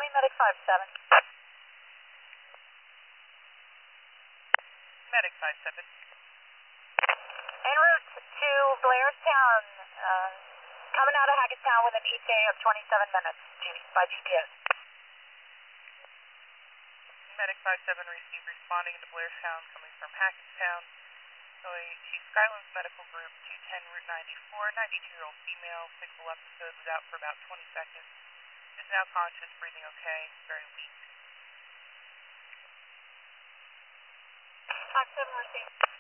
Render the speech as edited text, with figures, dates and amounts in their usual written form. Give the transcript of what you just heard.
County Medic 57. Medic 57. En route to Blairstown, coming out of Hackettstown with an ETA of 27 minutes by GPS. Medic 57 received responding to Blairstown coming from Hackettstown, going to Skylands Medical Group 210 Route 94, 92-year-old female, cyclical episode was out for about 20 seconds, is now conscious, breathing okay, very weak. 57 received.